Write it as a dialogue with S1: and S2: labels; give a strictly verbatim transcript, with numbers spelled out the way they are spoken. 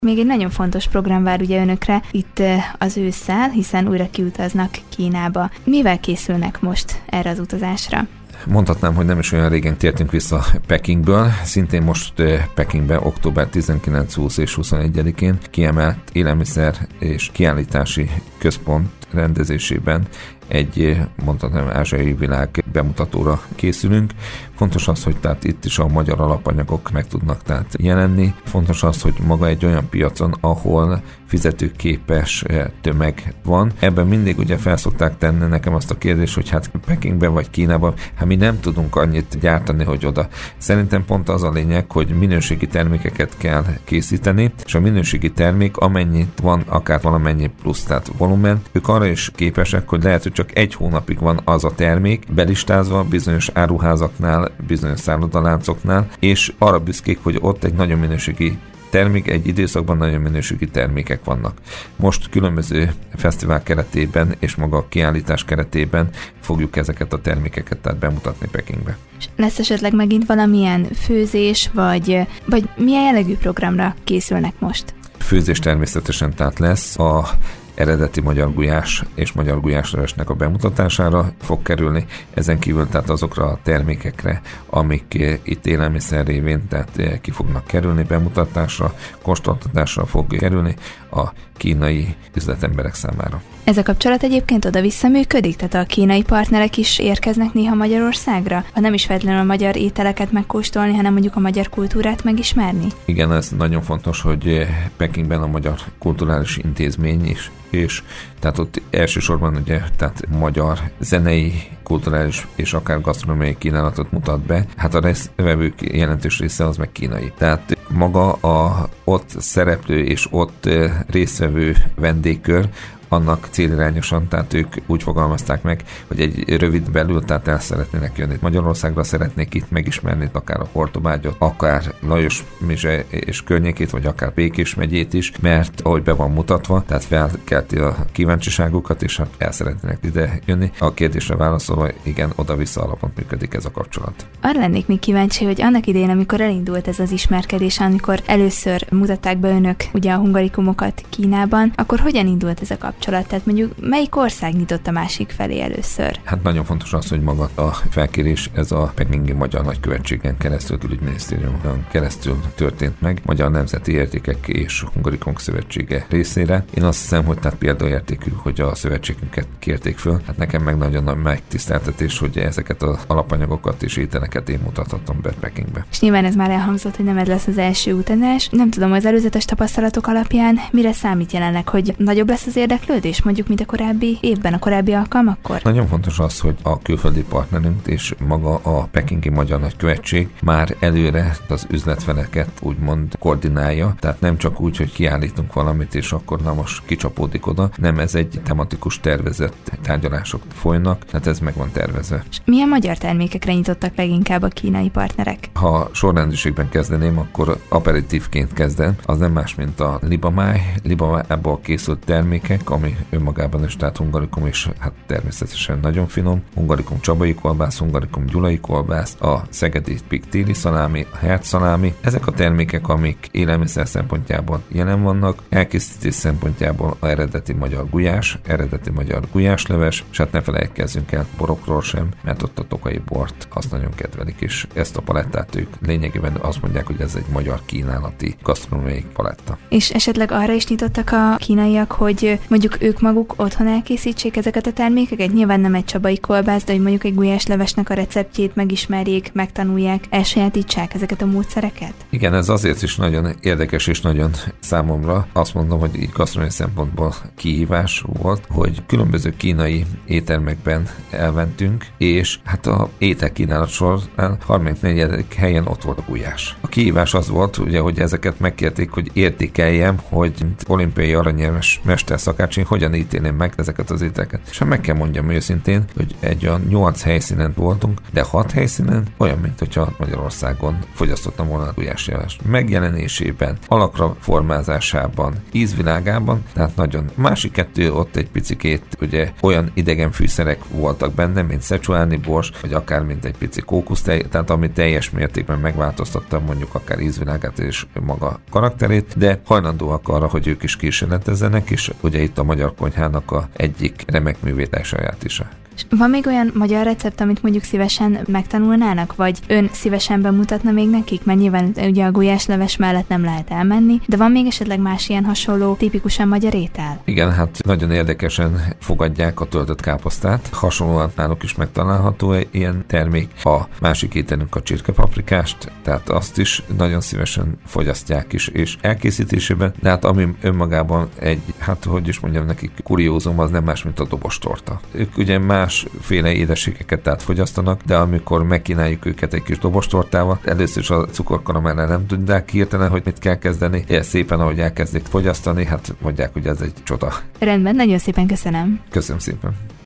S1: Még egy nagyon fontos program vár ugye önökre itt az ősszel, hiszen újra kiutaznak Kínába. Mivel készülnek most erre az utazásra?
S2: Mondhatnám, hogy nem is olyan régen tértünk vissza Pekingből. Szintén most Pekingbe október tizenkilencedike, huszadika és huszonegyedikén kiemelt élelmiszer és kiállítási központ rendezésében egy, mondhatnám, ázsiai világ bemutatóra készülünk. Fontos az, hogy tehát itt is a magyar alapanyagok meg tudnak tehát jelenni. Fontos az, hogy maga egy olyan piacon, ahol fizetőképes tömeg van. Ebben mindig ugye felszokták tenni nekem azt a kérdést, hogy hát Pekingben vagy Kínában, hát mi nem tudunk annyit gyártani, hogy oda. Szerintem pont az a lényeg, hogy minőségi termékeket kell készíteni, és a minőségi termék amennyit van, akár valamennyi plusz, tehát volumen, ők arra is képesek, hogy lehet, hogy csak egy hónapig van az a termék belistázva bizonyos áruházaknál, bizonyos szállodaláncoknál, és arra büszkék, hogy ott egy nagyon minőségi termék, egy időszakban nagyon minőségi termékek vannak. Most különböző fesztivál keretében és maga a kiállítás keretében fogjuk ezeket a termékeket tehát bemutatni Pekingbe.
S1: Lesz esetleg megint valamilyen főzés, vagy, vagy milyen jellegű programra készülnek most?
S2: Főzés természetesen tehát lesz. A eredeti magyar gulyás és magyar gulyáslevesnek a bemutatására fog kerülni, ezen kívül tehát azokra a termékekre, amik itt élelmiszer révén tehát ki fognak kerülni bemutatásra, kóstoltatásra fog kerülni a kínai üzletemberek számára.
S1: Ez a kapcsolat egyébként oda-vissza működik? Tehát a kínai partnerek is érkeznek néha Magyarországra? Ha nem is feltétlenül a magyar ételeket megkóstolni, hanem mondjuk a magyar kultúrát megismerni?
S2: Igen, ez nagyon fontos, hogy Pekingben a Magyar Kulturális Intézmény is, és tehát ott elsősorban ugye tehát magyar zenei, kulturális és akár gasztronómiai kínálatot mutat be. Hát a résztvevők jelentős része az meg kínai. Tehát maga a ott szereplő és ott résztvevő vendégkör annak célirányosan, tehát ők úgy fogalmazták meg, hogy egy rövid belül, tehát el szeretnének jönni Magyarországra, szeretnék itt megismerni akár a Hortobágyot, akár Lajos-Mizse és környékét, vagy akár Békés megyét is, mert ahogy be van mutatva, tehát felkelti a kíváncsiságukat, és hát el szeretnének ide jönni. A kérdésre válaszolva, igen, oda-vissza alapon működik ez a kapcsolat.
S1: Arra lennék még kíváncsi, hogy annak idején, amikor elindult ez az ismerkedés, amikor először mutatták be önök ugye a hungarikumokat Kínában, akkor hogyan indult ez a kapcsolat? Tehát mondjuk melyik ország nyitott a másik felé először?
S2: Hát nagyon fontos az, hogy maga a felkérés ez a pekingi magyar nagykövetségen keresztül, külügyminisztériumon keresztül történt meg, Magyar Nemzeti Értékek és Hungarikumok Szövetsége részére. Én azt hiszem, hogy tehát példaértékű, hogy a szövetségünket kérték föl. Hát nekem meg nagyon nagy megtiszteltetés, hogy ezeket az alapanyagokat és ételeket én mutathatom be Pekingbe.
S1: És nyilván ez már elhangzott, hogy nem ez lesz az első utazás. Nem tudom, az előzetes tapasztalatok alapján mire számít jelenleg, hogy nagyobb lesz az érdeklődés, mondjuk, mint a korábbi évben, a korábbi alkalmakkor?
S2: Nagyon fontos az, hogy a külföldi partnerünk és maga a pekingi magyar nagykövetség már előre az üzletfeleket úgymond koordinálja, tehát nem csak úgy, hogy kiállítunk valamit, és akkor na most kicsapódik oda, nem, ez egy tematikus tervezett tárgyalások folynak, tehát ez meg van tervezve.
S1: És milyen magyar termékekre nyitottak leginkább a kínai partnerek?
S2: Ha sorrendiségben kezdeném, akkor aperitívként kezdem, az nem más, mint a libamáj, libamájból készült termékek, ami önmagában is, tehát hungarikum is, hát természetesen nagyon finom, hungarikum csabai kolbász, hungarikum gyulai kolbász, a szegedi piktéli szalámi, a herc szalámi, ezek a termékek, amik élelmiszer szempontjából jelen vannak, elkészítés szempontjából a eredeti magyar gulyás, eredeti magyar gulyásleves, és hát ne felejtkezzünk el borokról sem, mert ott a tokai bort azt nagyon kedvelik, és ezt a palettát ők lényegében azt mondják, hogy ez egy magyar kínálati gasztronómiai paletta.
S1: És esetleg arra is nyitottak a kínaiak, hogy mondjuk ők maguk otthon elkészítsék ezeket a termékeket? Nyilván nem egy csabai kolbász, de hogy mondjuk egy gulyáslevesnek a receptjét megismerjék, megtanulják, elsajátítsák ezeket a módszereket?
S2: Igen, ez azért is nagyon érdekes és nagyon számomra azt mondom, hogy így gasztronómiai szempontból kihívás volt, hogy különböző kínai éttermekben elmentünk, és hát a ételkínálat során harmincnegyedik helyen ott volt a gulyás. A kihívás az volt, ugye, hogy ezeket megkérték, hogy értékeljem, hogy olimpiai aranyérmes mesterszakács, bácsi hogyan ítélném meg ezeket az ételeket. És meg kell mondjam őszintén, hogy egy olyan nyolc helyszínen voltunk, de hat helyszínen olyan, mint hogyha Magyarországon fogyasztottam volna a gulyásleves. Megjelenésében, alakra formázásában, ízvilágában, tehát nagyon. Másik kettő ott egy picikét ugye olyan idegen fűszerek voltak benne, mint szecsuáni bors, vagy akár mint egy pici kókusztej, tehát ami teljes mértékben megváltoztatta mondjuk akár ízvilágát és maga karakterét, de hajlandóak arra, hogy ők is kísérletezzenek, és ugye itt a magyar konyhának a egyik remek művét elsajátítsák.
S1: Van még olyan magyar recept, amit mondjuk szívesen megtanulnának, vagy ön szívesen bemutatna még nekik? Mert nyilván ugye a gulyásleves mellett nem lehet elmenni, de van még esetleg más ilyen hasonló, tipikusan magyar étel?
S2: Igen, hát nagyon érdekesen fogadják a töltött káposztát. Hasonlóan náluk is megtalálható ilyen termék. A másik ételünk a csirkepaprikást, tehát azt is nagyon szívesen fogyasztják is, és elkészítésében, de hát ami önmagában egy, hát hogy is mondjam nekik, kuriózum, az nem más, mint a dobostorta. Ők ugye másféle édességeket tehát fogyasztanak, de amikor megkínáljuk őket egy kis dobostortával, először is a cukorkaramellel nem tudják hirtelen, hogy mit kell kezdeni, és szépen, ahogy elkezdik fogyasztani, hát mondják, hogy ez egy csoda.
S1: Rendben, nagyon szépen köszönöm.
S2: Köszönöm szépen.